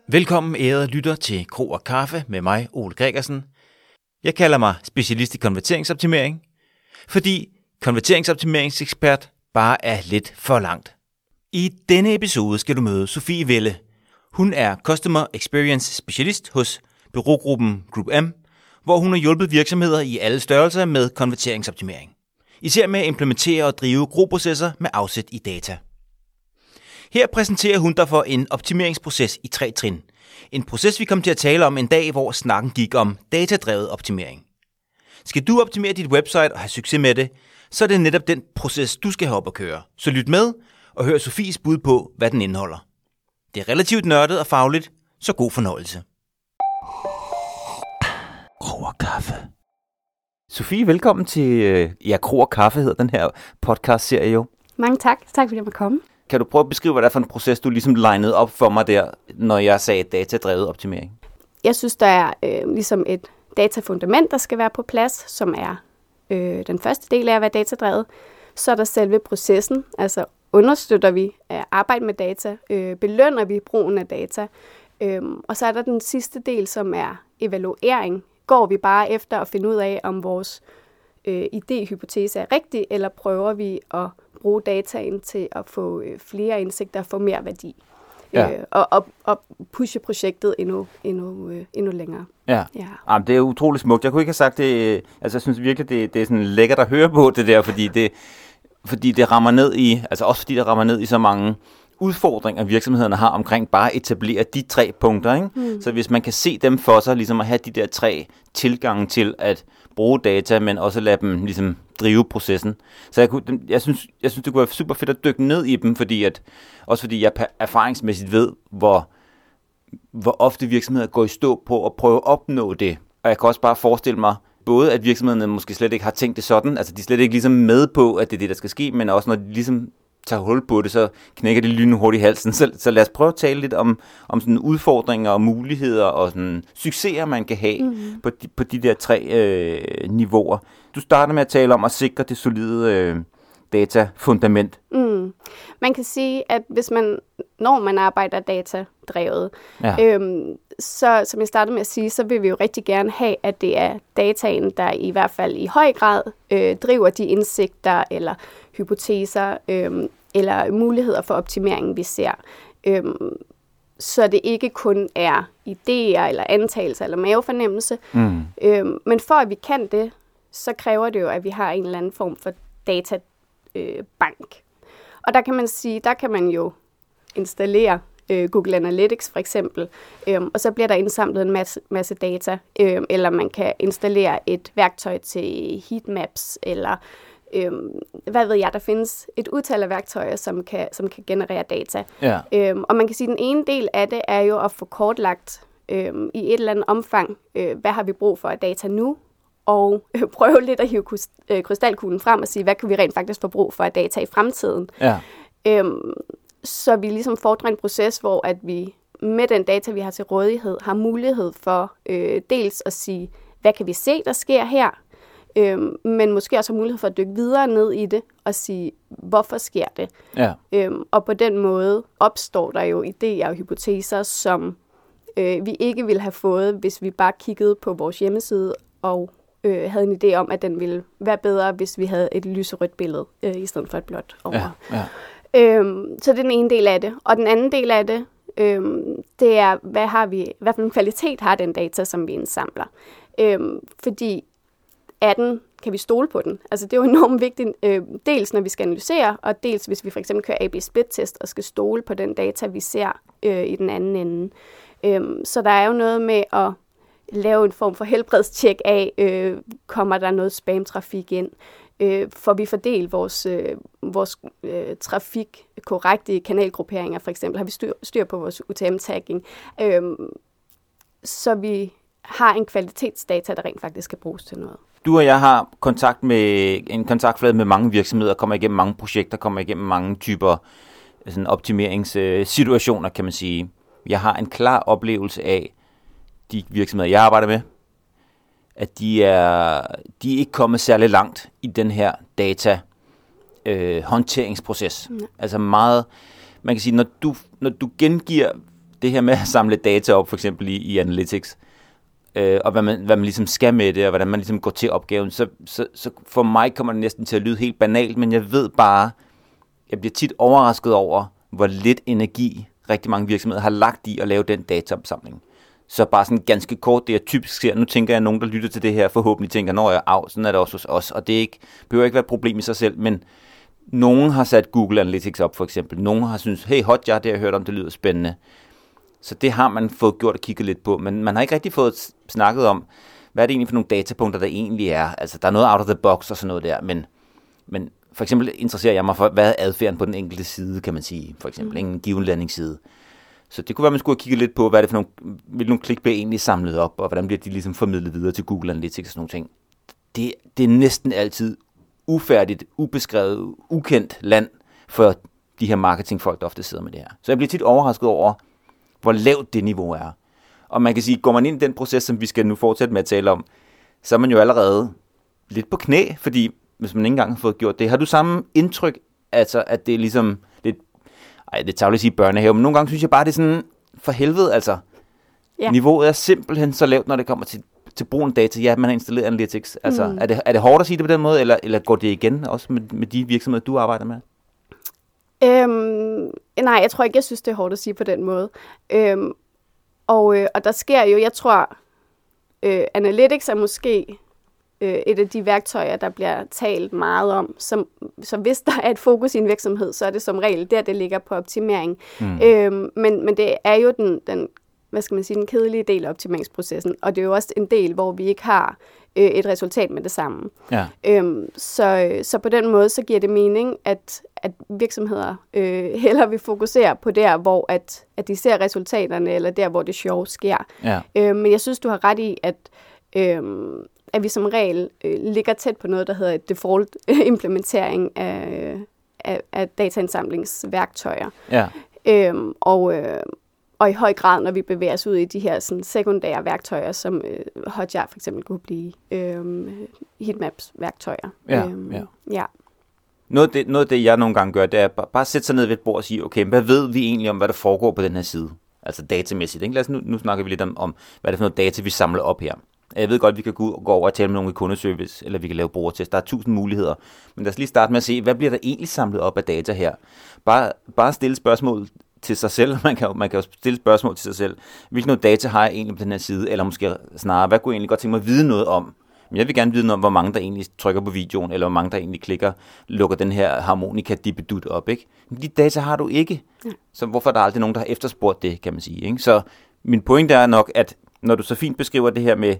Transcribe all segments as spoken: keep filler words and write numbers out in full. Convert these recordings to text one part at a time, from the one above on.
Velkommen ærede lytter til Kro og Kaffe med mig, Ole Gregersen. Jeg kalder mig specialist i konverteringsoptimering, fordi konverteringsoptimeringsekspert bare er lidt for langt. I denne episode skal du møde Sofie Welle. Hun er Customer Experience Specialist hos bureaugruppen Group M, hvor hun har hjulpet virksomheder i alle størrelser med konverteringsoptimering. Især med at implementere og drive groprocesser med afsæt i data. Her præsenterer hun dig for en optimeringsproces i tre trin. En proces, vi kommer til at tale om en dag, hvor snakken gik om datadrevet optimering. Skal du optimere dit website og have succes med det, så er det netop den proces, du skal have op at køre. Så lyt med og hør Sofies bud på, hvad den indeholder. Det er relativt nørdet og fagligt, så god fornøjelse. Kro og Kaffe. Sofie, velkommen til ja, Kro og Kaffe hedder den her podcast-serie jo. Mange tak. Tak fordi jeg måtte komme. Kan du prøve at beskrive, hvad det er for en proces, du ligesom lignede op for mig der, når jeg sagde datadrevet optimering? Jeg synes, der er øh, ligesom et datafundament, der skal være på plads, som er øh, den første del af at være datadrevet. Så er der selve processen, altså understøtter vi at arbejde med data, øh, belønner vi brugen af data. Øh, og så er der den sidste del, som er evaluering. Går vi bare efter at finde ud af, om vores øh, idéhypotese er rigtig, eller prøver vi at bruge dataen til at få øh, flere indsigter og få mere værdi. Ja. Øh, og, og, og pushe projektet endnu, endnu, øh, endnu længere. Ja, ja. Jamen, det er utroligt smukt. Jeg kunne ikke have sagt det, altså jeg synes virkelig, det, det er sådan lækkert at høre på det der, fordi det, fordi det rammer ned i, altså også fordi det rammer ned i så mange udfordringer, virksomhederne har omkring bare at etablere de tre punkter. Ikke? Mm. Så hvis man kan se dem for sig, ligesom at have de der tre tilgange til at bruge data, men også lade dem ligesom drive processen. Så jeg, kunne, jeg, synes, jeg synes, det kunne være super fedt at dykke ned i dem, fordi at, også fordi jeg erfaringsmæssigt ved, hvor, hvor ofte virksomheder går i stå på at prøve at opnå det. Og jeg kan også bare forestille mig, både at virksomhederne måske slet ikke har tænkt det sådan, altså de er slet ikke ligesom med på, at det er det, der skal ske, men også når de ligesom tager hul på det, så knækker det lynhurtigt i halsen. Så, så lad os prøve at tale lidt om, om sådan udfordringer og muligheder og sådan succeser, man kan have mm-hmm. på, de, på de der tre øh, niveauer. Du starter med at tale om at sikre det solide øh, datafundament. Mm. Man kan sige, at hvis man, når man arbejder datadrevet, ja. øhm, så som jeg startede med at sige, så vil vi jo rigtig gerne have, at det er dataen, der i hvert fald i høj grad øh, driver de indsigter eller hypoteser øh, eller muligheder for optimering, vi ser. Øh, så det ikke kun er idéer eller antagelser eller mavefornemmelse. Mm. Øh, men for at vi kan det, så kræver det jo, at vi har en eller anden form for databank. Øh, og der kan man sige, der kan man jo installere øh, Google Analytics for eksempel, øh, og så bliver der indsamlet en masse, masse data, øh, eller man kan installere et værktøj til heatmaps, eller øh, hvad ved jeg, der findes et utal af værktøjer, som kan, som kan generere data. Ja. Øh, og man kan sige, at den ene del af det er jo at få kortlagt øh, i et eller andet omfang, øh, hvad har vi brug for af data nu, og øh, prøve lidt at hive øh, krystalkuglen frem og sige, hvad kan vi rent faktisk få brug for af data i fremtiden. Ja. Øhm, så vi ligesom fordrer en proces, hvor at vi med den data, vi har til rådighed, har mulighed for øh, dels at sige, hvad kan vi se, der sker her, øhm, men måske også har mulighed for at dykke videre ned i det og sige, hvorfor sker det? Ja. Øhm, og på den måde opstår der jo idéer og hypoteser, som øh, vi ikke ville have fået, hvis vi bare kiggede på vores hjemmeside og øh, havde en idé om, at den ville være bedre, hvis vi havde et lyserødt billede, øh, i stedet for et blåt over. Ja, ja. Øhm, så det er den ene del af det. Og den anden del af det, øhm, det er, hvad har vi, hvad for en kvalitet har den data, som vi indsamler? Øhm, fordi er den, kan vi stole på den? Altså det er jo enormt vigtigt, øh, dels når vi skal analysere, og dels hvis vi for eksempel kører A B split-test og skal stole på den data, vi ser øh, i den anden ende. Øhm, så der er jo noget med at lave en form for helbredstjek af, øh, kommer der noget spam-trafik ind? Øh, får vi fordelt vores, øh, vores øh, trafik korrekt i kanalgrupperinger, for eksempel? Har vi styr, styr på vores U T M-tagging? Øh, så vi har en kvalitetsdata, der rent faktisk kan bruges til noget. Du og jeg har kontakt med en kontaktflade med mange virksomheder, kommer igennem mange projekter, kommer igennem mange typer sådan optimeringssituationer, kan man sige. Jeg har en klar oplevelse af de virksomheder, jeg arbejder med, at de er, de er ikke kommet særlig langt i den her data øh, håndteringsproces. Mm. Altså meget, man kan sige, når du, når du gengiver det her med at samle data op, for eksempel i, i Analytics, øh, og hvad man, hvad man ligesom skal med det, og hvordan man ligesom går til opgaven, så, så, så for mig kommer det næsten til at lyde helt banalt, men jeg ved bare, jeg bliver tit overrasket over, hvor lidt energi rigtig mange virksomheder har lagt i at lave den dataopsamling. Så bare sådan ganske kort, det jeg typisk ser, nu tænker jeg, at nogen, der lytter til det her, forhåbentlig tænker, når jeg er af, sådan er det også hos os, og det er ikke, behøver ikke være et problem i sig selv, men nogen har sat Google Analytics op, for eksempel. Nogen har synes, hey, Hotjar, det har jeg hørt om, det lyder spændende. Så det har man fået gjort og kigget lidt på, men man har ikke rigtig fået snakket om, hvad er det egentlig for nogle datapunkter, der egentlig er. Altså, der er noget out of the box og sådan noget der, men, men for eksempel interesserer jeg mig for, hvad er adfærden på den enkelte side, kan man sige. For eksempel en given landingsside. Så det kunne være, man skulle have kigget lidt på, hvad er det for nogle, hvilke nogle klik bliver egentlig samlet op, og hvordan bliver de ligesom formidlet videre til Google Analytics og sådan nogle ting. Det, det er næsten altid ufærdigt, ubeskrevet, ukendt land for de her marketingfolk, der ofte sidder med det her. Så jeg bliver tit overrasket over, hvor lavt det niveau er. Og man kan sige, går man ind i den proces, som vi skal nu fortsætte med at tale om, så er man jo allerede lidt på knæ, fordi hvis man ikke engang har fået gjort det. Har du samme indtryk, altså at det er ligesom lidt, ej, det tager jeg sige børnehave, men nogle gange synes jeg bare, det er sådan, for helvede, altså, ja. Niveauet er simpelthen så lavt, når det kommer til, til brugen af data. Ja, man har installeret Analytics. Altså, mm. er, det, er det hårdt at sige det på den måde, eller, eller går det igen også med, med de virksomheder, du arbejder med? Øhm, nej, jeg tror ikke, jeg synes, det er hårdt at sige på den måde. Øhm, og, øh, og der sker jo, jeg tror, øh, Analytics er måske øh, et af de værktøjer, der bliver talt meget om. Som, så hvis der er et fokus i en virksomhed, så er det som regel der, det ligger på optimering. Mm. Øhm, men, men det er jo den, den, hvad skal man sige, den kedelige del af optimeringsprocessen. Og det er jo også en del, hvor vi ikke har øh, et resultat med det samme. Ja. Øhm, så, så på den måde, så giver det mening, at, at virksomheder øh, hellere vil fokusere på der, hvor at, at de ser resultaterne, eller der, hvor det sjove sker. Ja. Øhm, men jeg synes, du har ret i, at øh, at vi som regel øh, ligger tæt på noget, der hedder et default implementering af, af, af dataindsamlingsværktøjer. Ja. Øhm, og, øh, og i høj grad, når vi bevæger os ud i de her sådan, sekundære værktøjer, som øh, Hotjar for eksempel kunne blive øh, heatmaps-værktøjer. Ja, øhm, ja. ja. Noget af, det, noget af det, jeg nogle gange gør, det er bare, bare sætte sig ned ved et bord og sige, okay, hvad ved vi egentlig om, hvad der foregår på den her side? Altså datamæssigt. Ikke? Lad os nu, nu snakker vi lidt om, om, hvad det er for noget data, vi samler op her. Jeg ved godt, at vi kan gå over og tale med nogen i kundeservice, eller vi kan lave brugertest. Der er tusind muligheder. Men lad os lige starte med at se, hvad bliver der egentlig samlet op af data her? Bare, bare stille spørgsmål til sig selv. Man kan, man kan jo stille spørgsmål til sig selv. Hvilke noget data har jeg egentlig på den her side? Eller måske snarere, hvad kunne jeg egentlig godt tænke mig at vide noget om? Men jeg vil gerne vide noget om, hvor mange der egentlig trykker på videoen, eller hvor mange der egentlig klikker, lukker den her harmonika dibedut op, ikke? Men de data har du ikke. Ja. Så hvorfor er der aldrig nogen, der har efterspurgt det, kan man sige, ikke? Så min pointe er nok, at når du så fint beskriver det her med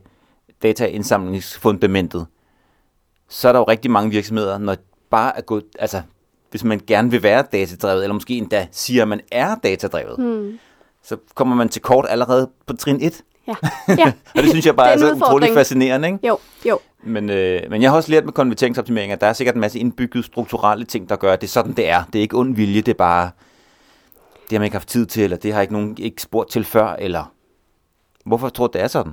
dataindsamlingsfundamentet, så er der jo rigtig mange virksomheder, når bare er gået, altså hvis man gerne vil være datadrevet, eller måske endda siger, at man er datadrevet, hmm. så kommer man til kort allerede på trin et. Ja. Ja. Og det synes jeg bare er, er så utroligt fascinerende, ikke? Jo, jo. Men, øh, men jeg har også lært med konverteringsoptimering, at der er sikkert en masse indbygget strukturelle ting, der gør, at det er sådan, det er. Det er ikke ond vilje, det er bare, det har man ikke haft tid til, eller det har ikke nogen ikke spurgt til før, eller hvorfor tror du, det er sådan?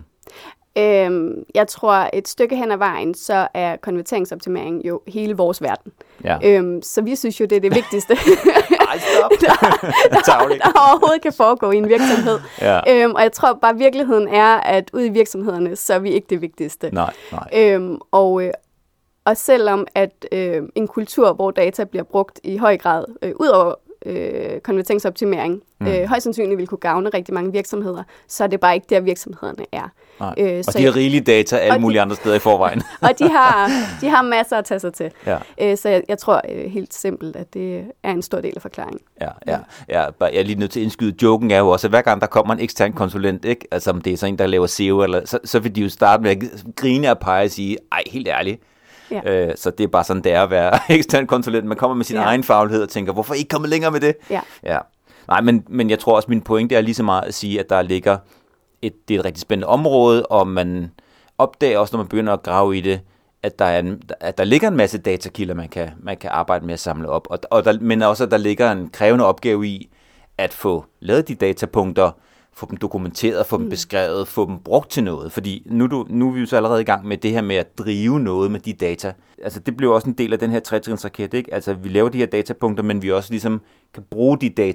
Øhm, jeg tror, et stykke hen ad vejen, så er konverteringsoptimering jo hele vores verden. Ja. Øhm, så vi synes jo, det er det vigtigste, Ej, stop. der, der, der overhovedet kan foregå i en virksomhed. Ja. Øhm, og jeg tror bare, virkeligheden er, at ude i virksomhederne, så er vi ikke det vigtigste. Nej, nej. Øhm, og, øh, og selvom at øh, en kultur, hvor data bliver brugt i høj grad, øh, ud over Øh, konverteringsoptimering, mm. øh, højst sandsynligt vil kunne gavne rigtig mange virksomheder, så er det bare ikke der, virksomhederne er. Øh, og så de har rigelige data alle mulige de, andre steder i forvejen. og de har, de har masser at tage sig til. Ja. Øh, så jeg, jeg tror øh, helt simpelt, at det er en stor del af forklaringen. Ja, ja. ja jeg er lige nødt til at indskyde. Joken er jo også, at hver gang der kommer en ekstern konsulent, ikke? Altså om det er sådan en, der laver S E O, eller, så, så vil de jo starte med at grine og pege og sige, ej, helt ærligt. Ja. Øh, så det er bare sådan, det er at være ekstern konsulent. Man kommer med sin ja. egen faglighed og tænker, hvorfor ikke komme længere med det? Ja. Ja. Nej, men, men jeg tror også, min pointe er lige så meget at sige, at der ligger et, det er et rigtig spændende område, og man opdager også, når man begynder at grave i det, at der, er en, at der ligger en masse datakilder, man kan, man kan arbejde med at samle op. Og, og der, men også, at der ligger en krævende opgave i at få lavet de datapunkter, få dem dokumenteret, få dem beskrevet, få dem brugt til noget. Fordi nu, du, nu er vi jo så allerede i gang med det her med at drive noget med de data. Altså det bliver også en del af den her tretrinsraket, ikke? Altså vi laver de her datapunkter, men vi også ligesom kan bruge de data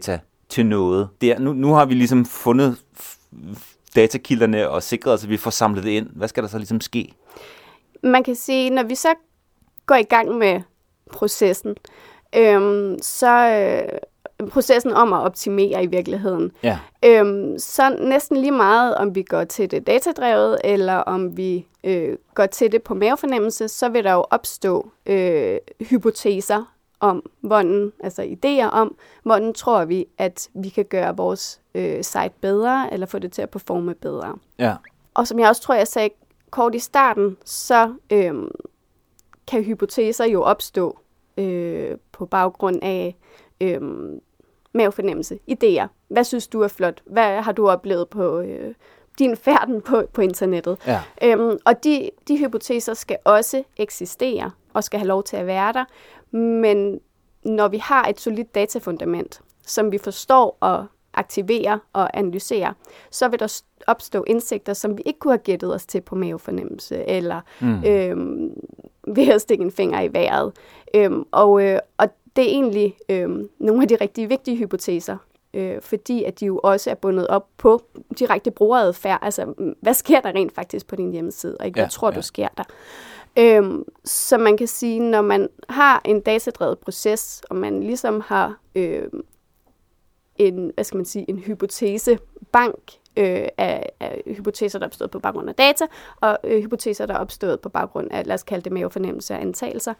til noget. Der, nu, nu har vi ligesom fundet datakilderne og sikret os, at vi får samlet det ind. Hvad skal der så ligesom ske? Man kan sige, når vi så går i gang med processen, øhm, så øh, processen om at optimere i virkeligheden, ja. øhm, så næsten lige meget, om vi går til det datadrevet, eller om vi øh, går til det på mavefornemmelse, så vil der jo opstå øh, hypoteser om, hvordan, altså idéer om, hvordan tror vi, at vi kan gøre vores øh, site bedre, eller få det til at performe bedre. Ja. Og som jeg også tror, jeg sagde kort i starten, så øh, kan hypoteser jo opstå øh, på baggrund af øh, mavefornemmelse, idéer. Hvad synes du er flot? Hvad har du oplevet på øh, din færden på, på internettet? Ja. Øhm, og de, de hypoteser skal også eksistere, og skal have lov til at være der. Men når vi har et solidt datafundament, som vi forstår at aktivere og analysere, så vil der opstå indsigter, som vi ikke kunne have gættet os til på mavefornemmelse, eller mm. øhm, ved at stikke en finger i vejret. Øhm, og, øh, og det er egentlig øhm, nogle af de rigtig vigtige hypoteser, øh, fordi at de jo også er bundet op på direkte brugeradfærd. Altså, hvad sker der rent faktisk på din hjemmeside, og ikke hvad ja, tror ja. du sker der? Øhm, så man kan sige, når man har en datadrevet proces, og man ligesom har øh, en, hvad skal man sige, en hypotesebank øh, af, af hypoteser, der er opstået på baggrund af data, og øh, hypoteser, der er opstået på baggrund af, lad os kalde det mavefornemmelse og antagelser,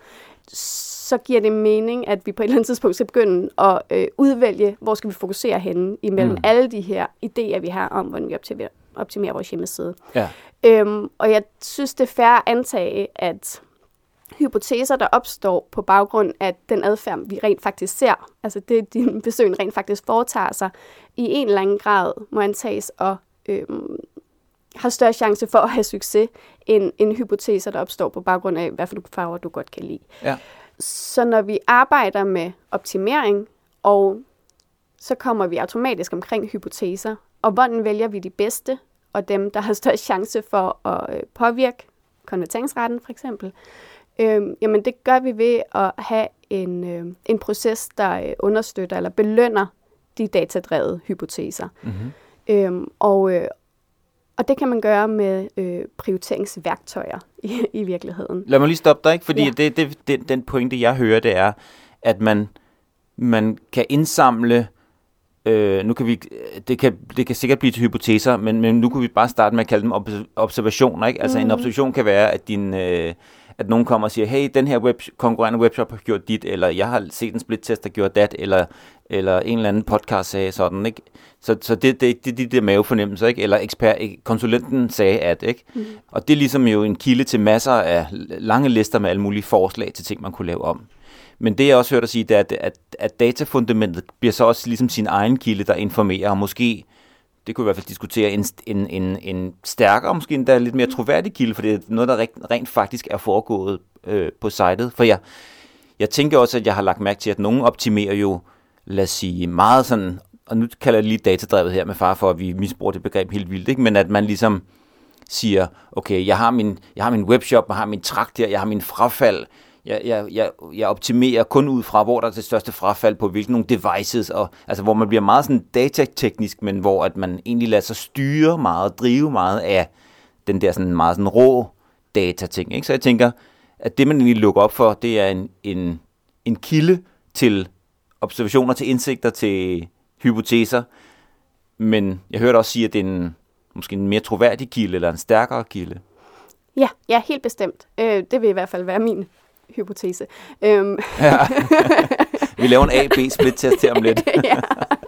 så giver det mening, at vi på et eller andet tidspunkt skal begynde at øh, udvælge, hvor skal vi fokusere henne imellem mm. alle de her idéer, vi har om, hvordan vi optimerer, optimerer vores hjemmeside. Ja. Øhm, og jeg synes, det er fair at antage, at hypoteser, der opstår på baggrund af den adfærd, vi rent faktisk ser, altså det, din besøgende rent faktisk foretager sig, i en eller anden grad må antages og øhm, har større chance for at have succes, end, end hypoteser, der opstår på baggrund af, hvad for farver du godt kan lide. Ja. Så når vi arbejder med optimering, og så kommer vi automatisk omkring hypoteser, og hvordan vælger vi de bedste, og dem, der har størst chance for at øh, påvirke konverteringsraten for eksempel, øhm, jamen det gør vi ved at have en, øh, en proces, der øh, understøtter eller belønner de datadrevede hypoteser. Mm-hmm. Øhm, og, øh, og det kan man gøre med øh, prioriteringsværktøjer i, i virkeligheden. Lad mig lige stoppe dig, ikke? Fordi ja. det, det, det, den pointe, jeg hører, det er, at man, man kan indsamle. Øh, nu kan vi, det kan, det kan sikkert blive til hypoteser, men, men nu kan vi bare starte med at kalde dem ob- observationer, ikke? Altså mm. en observation kan være, at din, øh, at nogen kommer og siger, hey, den her web, konkurrerende webshop har gjort dit, eller jeg har set en splittest, der gjorde dat, eller, eller en eller anden podcast sagde sådan, ikke? Så, så det, det, det, det der mavefornemmelser, ikke? Eller ekspert, konsulenten sagde at, ikke? Mm. Og det er ligesom jo en kilde til masser af lange lister med alle mulige forslag til ting, man kunne lave om. Men det, jeg også hørte dig sige, det er, at, at, at datafundamentet bliver så også ligesom sin egen kilde, der informerer, og måske, det kunne i hvert fald diskutere, en, en, en, en stærkere, måske endda lidt mere troværdig kilde, for det er noget, der rent, rent faktisk er foregået øh, på sitet. For jeg, jeg tænker også, at jeg har lagt mærke til, at nogen optimerer jo, lad os sige, meget sådan, og nu kalder jeg det lige datadrevet her med far for, at vi misbruger det begreb helt vildt, ikke? Men at man ligesom siger, okay, jeg har min, jeg har min webshop, jeg har min trakt der, jeg har min frafald, Jeg, jeg, jeg, jeg optimerer kun ud fra, hvor der er det største frafald på hvilke nogle devices, og, altså hvor man bliver meget sådan datateknisk, men hvor at man egentlig lader sig styre meget, drive meget af den der sådan meget sådan rå datating, ikke? Så jeg tænker, at det man egentlig lukker op for, det er en, en, en kilde til observationer, til indsigter, til hypoteser, men jeg hørte også sige, at det er en, måske en mere troværdig kilde, eller en stærkere kilde. Ja, ja, helt bestemt. Øh, det vil i hvert fald være min hypotese. Øhm. Ja. Vi laver en A B split-test her om lidt. ja,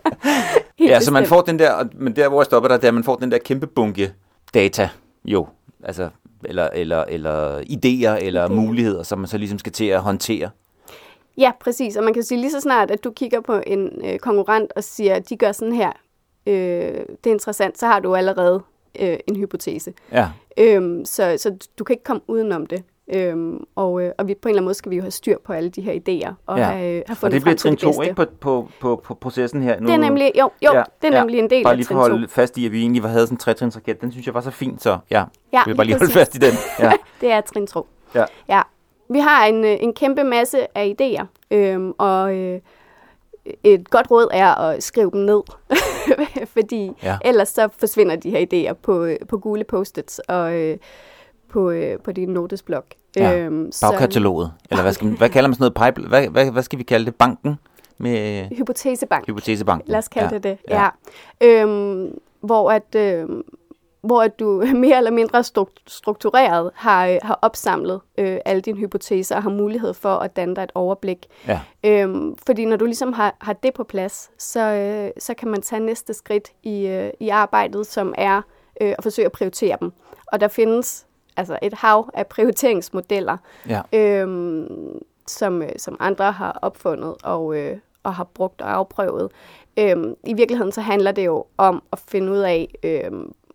ja, så man får den der, men der hvor jeg stopper der, der man får den der kæmpe bunke data, jo, altså, eller, eller, eller idéer, eller idéer. Muligheder, som man så ligesom skal til at håndtere. Ja, præcis, og man kan sige lige så snart, at du kigger på en øh, konkurrent og siger, at de gør sådan her, øh, det er interessant, så har du allerede øh, en hypotese. Ja. Øhm, så, så du kan ikke komme udenom det. Øhm, og, øh, og vi på en eller anden måde skal vi jo have styr på alle de her idéer og ja. have, have fundet og det bliver trin to, ikke, på, på, på, på processen her? Nu, det er nemlig, jo, jo ja, det er ja, nemlig en del bare af lige trin for at to. holde fast i, at vi egentlig havde sådan en tretrinsraket. Den synes jeg var så fint, så ja, ja vi vil bare lige holde fast i den. Ja. Det er trin to. Ja. Ja. Vi har en, en kæmpe masse af idéer, øhm, og øh, et godt råd er at skrive dem ned, fordi ja. ellers så forsvinder de her idéer på, på gule post-its og øh, på, øh, på din notesblok. Ja, øhm, bagkataloget, så, eller hvad, skal, hvad kalder man sådan noget pipe, hvad, hvad, hvad skal vi kalde det, banken? Med Hypotesebank. Hypotesebanken. Lad os kalde ja. det det, ja. ja. Øhm, hvor at... Øh, hvor du mere eller mindre struktureret har, har opsamlet øh, alle dine hypoteser og har mulighed for at danne dig et overblik. Ja. Øhm, fordi når du ligesom har, har det på plads, så, øh, så kan man tage næste skridt i, øh, i arbejdet, som er øh, at forsøge at prioritere dem. Og der findes altså et hav af prioriteringsmodeller, ja. øhm, som, som andre har opfundet og, øh, og har brugt og afprøvet. Øhm, I virkeligheden så handler det jo om at finde ud af, øh,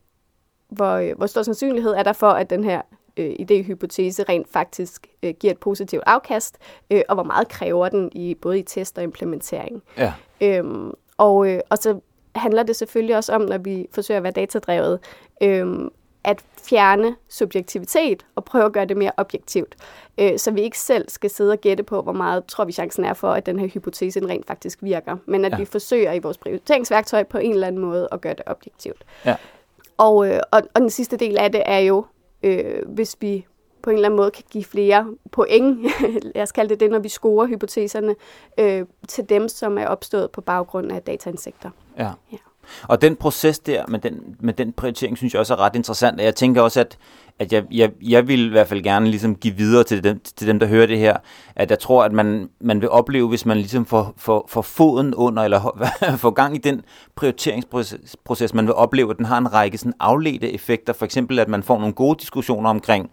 Hvor, hvor stor sandsynlighed er der for, at den her øh, idéhypotese rent faktisk øh, giver et positivt afkast, øh, og hvor meget kræver den i både i test og implementering. Ja. Øhm, og, øh, og så handler det selvfølgelig også om, når vi forsøger at være datadrevet, øh, at fjerne subjektivitet og prøve at gøre det mere objektivt, øh, så vi ikke selv skal sidde og gætte på, hvor meget tror vi chancen er for, at den her hypotese rent faktisk virker, men at ja. vi forsøger i vores prioriteringsværktøj på en eller anden måde at gøre det objektivt. Ja. Og, øh, og, og den sidste del af det er jo, øh, hvis vi på en eller anden måde kan give flere point, lad os kalde det det, når vi scorer hypoteserne, øh, til dem, som er opstået på baggrund af dataindsigter. Ja. ja. Og den proces der med den, med den prioritering, synes jeg også er ret interessant. Jeg tænker også, at, at jeg, jeg, jeg vil i hvert fald gerne ligesom give videre til dem, til dem, der hører det her, at jeg tror, at man, man vil opleve, hvis man ligesom får, får, får foden under, eller får gang i den prioriteringsproces, man vil opleve, at den har en række sådan afledte effekter. For eksempel, at man får nogle gode diskussioner omkring,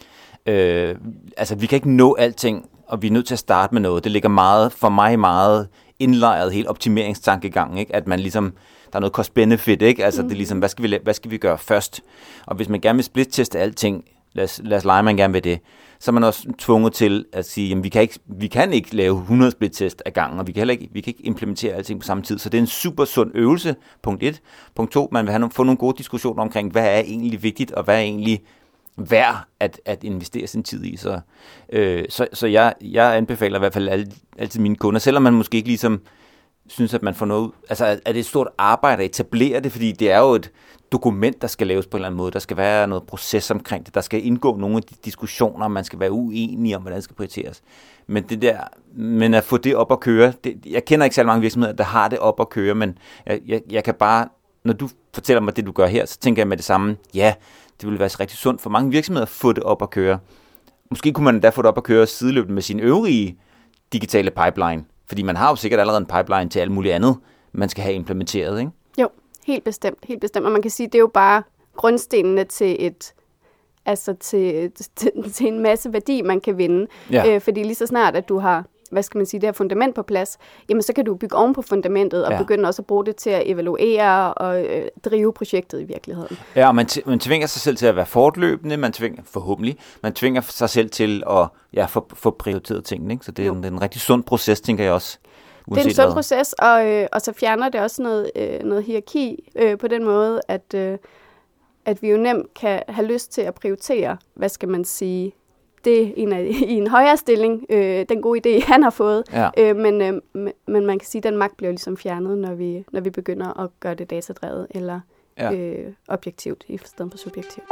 øh, altså vi kan ikke nå alting, og vi er nødt til at starte med noget. Det ligger meget, for mig meget indlejret, helt optimeringstankegang, ikke? At man ligesom, der er noget cost-benefit, ikke? Altså mm. det er ligesom, hvad skal, vi, hvad skal vi gøre først? Og hvis man gerne vil split-teste alting, lad os, lad os lege, man gerne vil det, så er man også tvunget til at sige, jamen vi kan ikke, vi kan ikke lave hundrede split-test ad gangen, og vi kan heller ikke, vi kan ikke implementere alting på samme tid. Så det er en super sund øvelse, punkt et. Punkt to, man vil have nogle, få nogle gode diskussioner omkring, hvad er egentlig vigtigt, og hvad er egentlig værd at, at investere sin tid i. Så, øh, så, så jeg, jeg anbefaler i hvert fald alle, altid mine kunder, selvom man måske ikke ligesom synes, at man får noget, altså er det et stort arbejde at etablere det, fordi det er jo et dokument, der skal laves på en eller anden måde. Der skal være noget proces omkring det. Der skal indgå nogle af de diskussioner, man skal være uenige om, hvordan det skal prioriteres. Men det der, men at få det op at køre, det, jeg kender ikke så mange virksomheder, der har det op at køre, men jeg, jeg, jeg kan bare, når du fortæller mig det, du gør her, så tænker jeg med det samme, ja, det ville være rigtig sundt for mange virksomheder at få det op at køre. Måske kunne man da få det op at køre sideløbende med sin øvrige digitale pipeline, fordi man har jo sikkert allerede en pipeline til alt muligt andet, man skal have implementeret, ikke? Jo, helt bestemt, helt bestemt. Og man kan sige, det er jo bare grundstenene til et, altså til, til, til en masse værdi, man kan vinde. Ja. Øh, fordi lige så snart, at du har, hvad skal man sige, det her fundament på plads, jamen så kan du bygge oven på fundamentet og ja. begynde også at bruge det til at evaluere og øh, drive projektet i virkeligheden. Ja, og man, t- man tvinger sig selv til at være fortløbende, man tvinger, forhåbentlig, man tvinger sig selv til at ja, få, få prioriteret tingene, ikke? Så det er, en, det er en rigtig sund proces, tænker jeg også. Det er en sund proces, og, øh, og så fjerner det også noget, øh, noget hierarki øh, på den måde, at, øh, at vi jo nemt kan have lyst til at prioritere, hvad skal man sige, det en af, i en højere stilling, øh, den gode idé, han har fået. Ja. Øh, men, øh, men man kan sige, at den magt bliver ligesom fjernet, når vi, når vi begynder at gøre det datadrevet eller ja. øh, objektivt i stedet for subjektivt.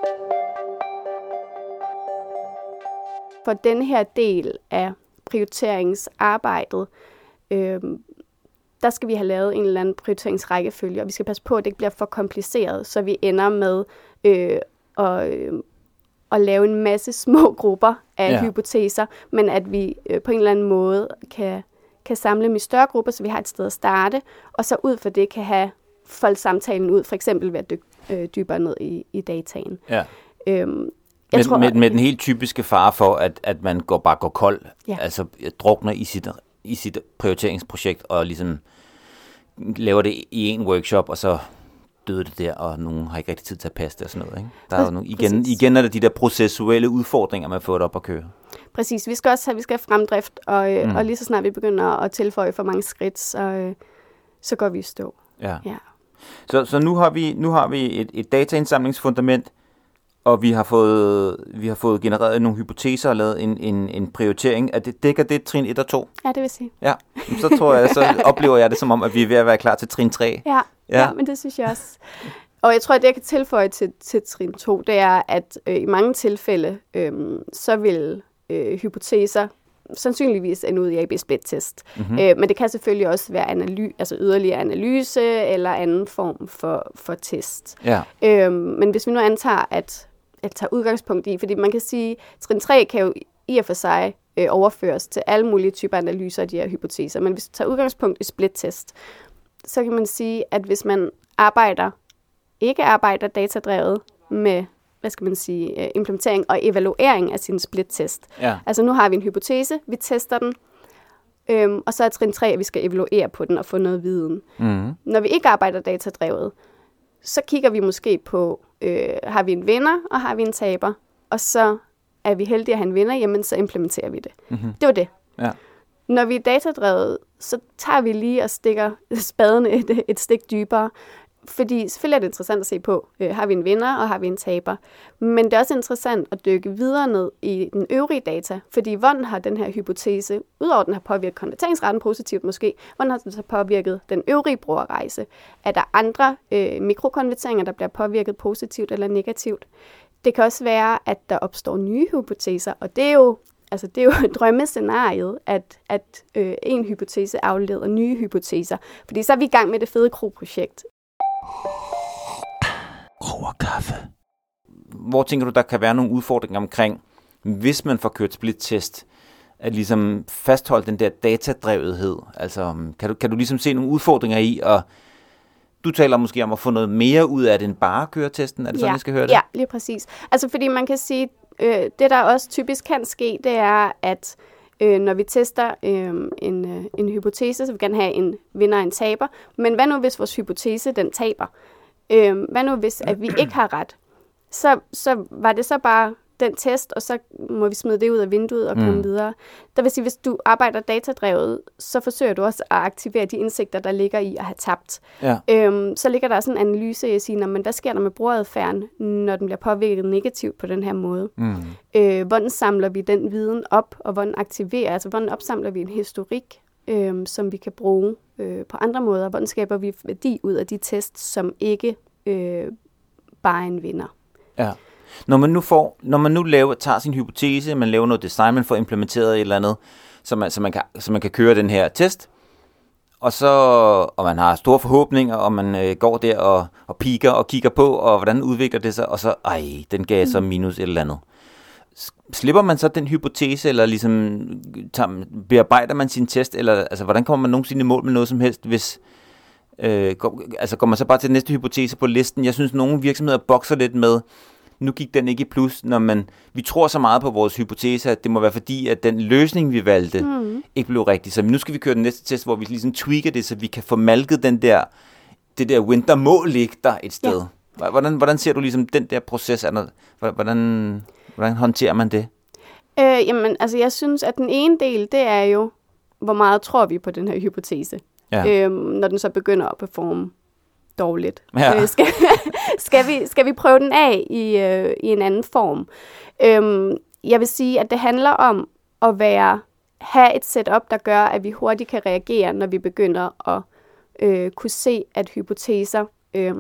For den her del af prioriteringsarbejdet, øh, der skal vi have lavet en eller anden prioriteringsrækkefølge, og vi skal passe på, at det ikke bliver for kompliceret, så vi ender med øh, at... Øh, at lave en masse små grupper af ja. hypoteser, men at vi øh, på en eller anden måde kan, kan samle dem i større grupper, så vi har et sted at starte, og så ud for det kan have folde samtalen ud, for eksempel ved at dykke øh, dybere ned i, i dataen. Ja. Øhm, jeg med, tror, med, med den helt typiske fare for, at, at man går, bare går kold, ja. altså drukner i sit, i sit prioriteringsprojekt, og ligesom laver det i en workshop, og så døde det der, og nogen har ikke rigtig tid til at passe det og sådan noget, ikke? Der er jo nogle, igen, igen er det de der processuelle udfordringer med at få det op at køre. Præcis. Vi skal også have, vi skal have fremdrift, og, mm. og lige så snart vi begynder at tilføje for mange skridt, så, så går vi i stå. Ja. ja. Så, så nu har vi, nu har vi et, et dataindsamlingsfundament, og vi har fået, vi har fået genereret nogle hypoteser og lavet en, en, en prioritering. Er det, dækker det trin et og to? Ja, det vil sige. Ja, så tror jeg, så oplever jeg det som om, at vi er ved at være klar til trin tre. Ja, ja. ja men det synes jeg også. Og jeg tror, at det, jeg kan tilføje til, til trin to, det er, at øh, i mange tilfælde, øh, så vil øh, hypoteser sandsynligvis ende ud i A B-split-test. Mm-hmm. Øh, men det kan selvfølgelig også være analy- altså yderligere analyse eller anden form for, for test. Ja. Øh, men hvis vi nu antager, at at tage udgangspunkt i, fordi man kan sige, at trin tre kan jo i og for sig øh, overføres til alle mulige typer analyser af de her hypoteser. Men hvis vi tager udgangspunkt i split-test, så kan man sige, at hvis man arbejder, ikke arbejder datadrevet med, hvad skal man sige, implementering og evaluering af sin split-test. Ja. Altså nu har vi en hypotese, vi tester den, øhm, og så er trin tre, at vi skal evaluere på den og få noget viden. Mm. Når vi ikke arbejder datadrevet, så kigger vi måske på, øh, har vi en vinder, og har vi en taber, og så er vi heldige at have en vinder, jamen så implementerer vi det. Mm-hmm. Det var det. Ja. Når vi er datadrevet, så tager vi lige og stikker spaden et, et stik dybere, fordi selvfølgelig er det interessant at se på, øh, har vi en vinder, og har vi en taber. Men det er også interessant at dykke videre ned i den øvrige data, fordi hvordan har den her hypotese, udover den har påvirket konverteringsraten positivt måske, hvordan har den så påvirket den øvrige brugerrejse? Er der andre øh, mikrokonverteringer, der bliver påvirket positivt eller negativt? Det kan også være, at der opstår nye hypoteser, og det er jo Altså, det er jo drømmescenariet, at, at øh, en hypotese afleder nye hypoteser. Fordi så er vi i gang med det fede Kro-projekt. Kro og kaffe. Hvor tænker du, der kan være nogle udfordringer omkring, hvis man får kørt split-test, at ligesom fastholde den der datadrevethed? Altså, kan du, kan du ligesom se nogle udfordringer i, og du taler måske om at få noget mere ud af det, end bare køre testen? Er det sådan, ja, jeg skal høre det? Ja, lige præcis. Altså, fordi man kan sige, øh, det der også typisk kan ske, det er, at øh, når vi tester øh, en, øh, en hypotese, så vil vi gerne have en vinder og en taber. Men hvad nu, hvis vores hypotese, den taber? Øh, hvad nu, hvis at vi ikke har ret? Så, så var det så bare den test, og så må vi smide det ud af vinduet og komme mm. videre. Der vil sige, hvis du arbejder datadrevet, så forsøger du også at aktivere de indsigter, der ligger i at have tabt. Ja. Øhm, så ligger der sådan en analyse, jeg siger, men der sker der med brugeradfærden, når den bliver påvirket negativt på den her måde. Mm. Øh, hvordan samler vi den viden op, og hvordan aktiverer, altså hvordan opsamler vi en historik, øh, som vi kan bruge øh, på andre måder? Hvordan skaber vi værdi ud af de tests, som ikke øh, bare er en vinder? Ja. Når man nu får, når man nu laver, tager sin hypotese, man laver noget design, man får implementeret et eller andet, så man, så man, kan, så man kan køre den her test, og så og man har store forhåbninger, og man øh, går der og, og piker og kigger på, og hvordan udvikler det sig, og så, ej, den gav så minus et eller andet. Slipper man så den hypotese, eller ligesom tager, bearbejder man sin test, eller altså, hvordan kommer man nogensinde i mål med noget som helst, hvis øh, går, altså går man så bare til den næste hypotese på listen? Jeg synes, nogle virksomheder bokser lidt med, nu gik den ikke i plus, når man, vi tror så meget på vores hypotese, at det må være fordi, at den løsning, vi valgte, mm. ikke blev rigtig. Så nu skal vi køre den næste test, hvor vi ligesom tweaker det, så vi kan få malket den der, det der win, der må ligge der et sted. Ja. Hvordan, hvordan ser du ligesom den der proces? Hvordan, hvordan håndterer man det? Øh, jamen, altså jeg synes, at den ene del, det er jo, hvor meget tror vi på den her hypotese, ja. øhm, når den så begynder at performe dårligt. Ja. Øh, skal, skal, vi, skal vi prøve den af i, øh, i en anden form? Øhm, jeg vil sige, at det handler om at være, have et setup, der gør, at vi hurtigt kan reagere, når vi begynder at øh, kunne se, at hypoteser, øh,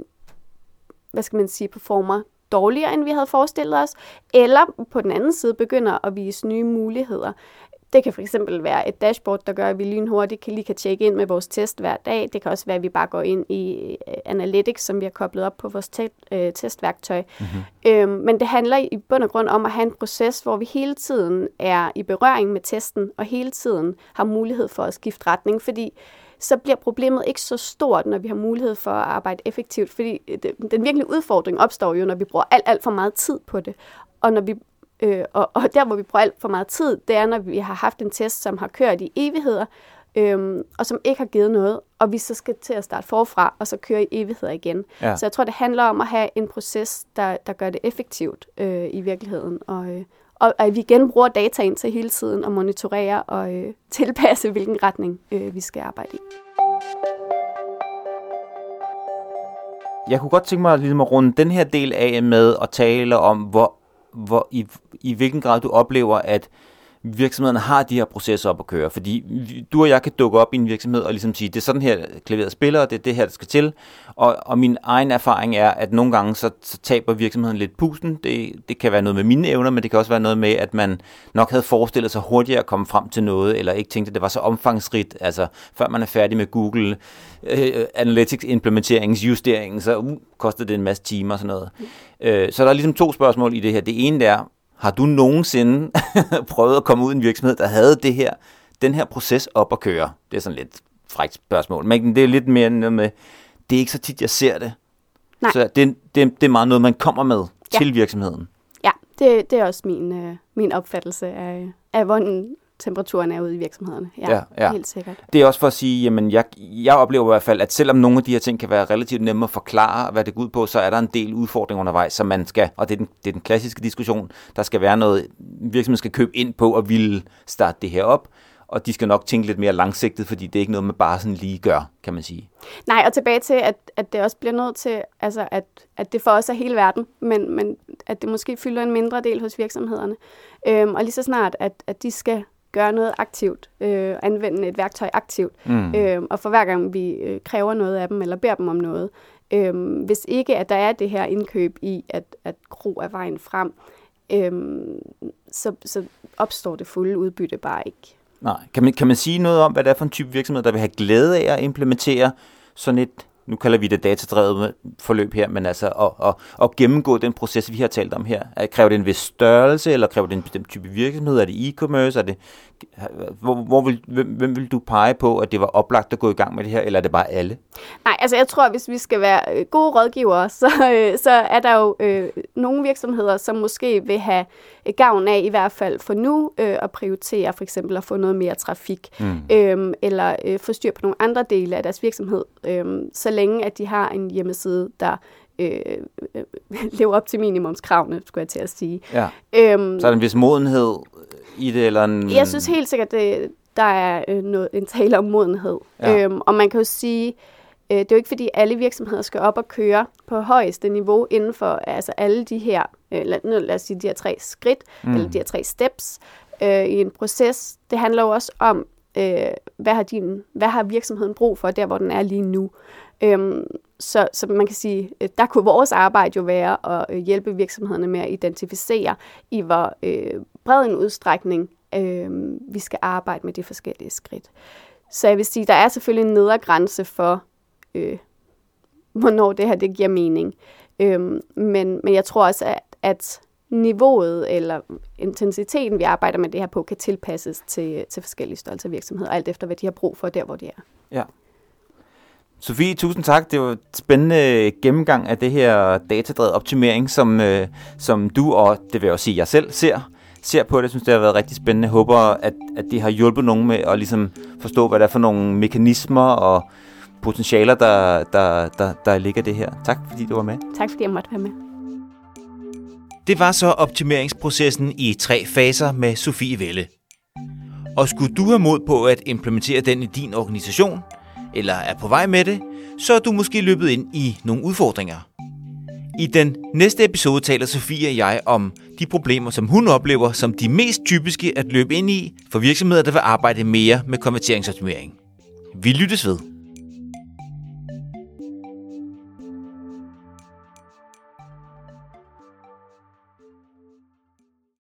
hvad skal man sige, performer dårligere, end vi havde forestillet os, eller på den anden side begynder at vise nye muligheder. Det kan for eksempel være et dashboard, der gør, at vi lynhurtigt kan lige kan tjekke ind med vores test hver dag. Det kan også være, at vi bare går ind i Analytics, som vi har koblet op på vores te- øh, testværktøj. Mm-hmm. Øhm, men det handler i bund og grund om at have en proces, hvor vi hele tiden er i berøring med testen, og hele tiden har mulighed for at skifte retning, fordi så bliver problemet ikke så stort, når vi har mulighed for at arbejde effektivt, fordi det, den virkelige udfordring opstår jo, når vi bruger alt, alt for meget tid på det. Og når vi Øh, og, og der, hvor vi bruger alt for meget tid, det er, når vi har haft en test, som har kørt i evigheder, øhm, og som ikke har givet noget, og vi så skal til at starte forfra, og så køre i evigheder igen. Ja. Så jeg tror, det handler om at have en proces, der, der gør det effektivt øh, i virkeligheden, og, øh, og at vi igen bruger dataen til hele tiden at monitorere og øh, tilpasse, hvilken retning øh, vi skal arbejde i. jeg kunne godt tænke mig ligesom at runde den her del af med at tale om, hvor, hvor i, i hvilken grad du oplever, at virksomhederne har de her processer op at køre. Fordi du og jeg kan dukke op i en virksomhed og ligesom sige, det er sådan her klaveret spiller, det er det her, der skal til. Og, og min egen erfaring er, at nogle gange så, så taber virksomheden lidt pusten. Det, det kan være noget med mine evner, men det kan også være noget med, at man nok havde forestillet sig hurtigere at komme frem til noget, eller ikke tænkte, at det var så omfangsrigt. Altså, før man er færdig med Google øh, Analytics implementeringsjusteringen, så uh, koster det en masse timer og sådan noget. Mm. Øh, så der er ligesom to spørgsmål i det her. Det ene er, har du nogensinde prøvet at komme ud i en virksomhed, der havde det her, den her proces op at køre? Det er sådan lidt frækt spørgsmål, men det er lidt mere noget med, det er ikke så tit, jeg ser det. Nej. Så det, det, det er meget noget, man kommer med ja. til virksomheden. Ja, det, det er også min, øh, min opfattelse af, af, hvordan temperaturen er ude i virksomhederne. Ja, ja, ja, helt sikkert. Det er også for at sige, jamen jeg, jeg oplever i hvert fald, at selvom nogle af de her ting kan være relativt nemme at forklare, hvad det går ud på, så er der en del udfordringer undervejs, som man skal, og det er den, det er den klassiske diskussion, der skal være noget, virksomheden skal købe ind på og ville starte det her op, og de skal nok tænke lidt mere langsigtet, fordi det er ikke noget, man bare sådan lige gør, kan man sige. Nej, og tilbage til, at, at det også bliver nødt til, altså at, at det for os er hele verden, men, men at det måske fylder en mindre del hos virksomhederne. Øhm, og lige så snart, at, at de skal gøre noget aktivt, øh, anvende et værktøj aktivt, mm. øh, og for hver gang vi øh, kræver noget af dem, eller beder dem om noget, øh, hvis ikke, at der er det her indkøb i, at, at gro er vejen frem, øh, så, så opstår det fulde udbytte bare ikke. Nej. Kan man, kan man sige noget om, hvad det er for en type virksomhed, der vil have glæde af at implementere sådan et, nu kalder vi det datadrevet forløb her, men altså at, at, at gennemgå den proces, vi har talt om her? Kræver det en vis størrelse, eller kræver det en bestemt type virksomhed? Er det e-commerce? Er det, hvor, hvor vil, hvem, hvem vil du pege på, at det var oplagt at gå i gang med det her, eller er det bare alle? Nej, altså jeg tror, at hvis vi skal være gode rådgivere, så, øh, så er der jo øh, nogle virksomheder, som måske vil have gavn af, i hvert fald for nu, øh, at prioritere for eksempel at få noget mere trafik, mm. øh, eller øh, få styr på nogle andre dele af deres virksomhed, øh, så længe at de har en hjemmeside, der øh, øh, lever op til minimumskravene, skulle jeg til at sige. Ja. Øhm, så er der en vis modenhed i det, eller en... Jeg synes helt sikkert, at der er øh, noget, en tale om modenhed. Ja. Øhm, og man kan jo sige, øh, det er jo ikke fordi alle virksomheder skal op og køre på højeste niveau inden for altså alle de her, øh, lad, lad os sige de her tre skridt, mm. eller de her tre steps øh, i en proces. Det handler jo også om, øh, hvad, har din, hvad har virksomheden brug for, der hvor den er lige nu. Øhm, så, så man kan sige, der kunne vores arbejde jo være at hjælpe virksomhederne med at identificere i hvor øh, bred en udstrækning øh, vi skal arbejde med de forskellige skridt. Så jeg vil sige, der er selvfølgelig en nedre grænse for, øh, hvornår det her det giver mening. Øhm, men, men jeg tror også, at, at niveauet eller intensiteten, vi arbejder med det her på, kan tilpasses til, til forskellige størrelser virksomheder, alt efter hvad de har brug for, der hvor de er. Ja. Sofie, tusind tak. Det var en spændende gennemgang af det her datadrevet optimering, som, øh, som du og, det vil jeg også sige, jeg selv ser, ser på det. Jeg synes, det har været rigtig spændende. Jeg håber, at, at det har hjulpet nogen med at ligesom forstå, hvad der er for nogle mekanismer og potentialer, der, der, der, der ligger det her. Tak, fordi du var med. Tak, fordi jeg måtte være med. Det var så optimeringsprocessen i tre faser med Sofie Welle. Og skulle du have mod på at implementere den i din organisation, eller er på vej med det, så er du måske løbet ind i nogle udfordringer. I den næste episode taler Sofie og jeg om de problemer, som hun oplever som de mest typiske at løbe ind i for virksomheder, der vil arbejde mere med konverteringsoptimering. Vi lyttes ved.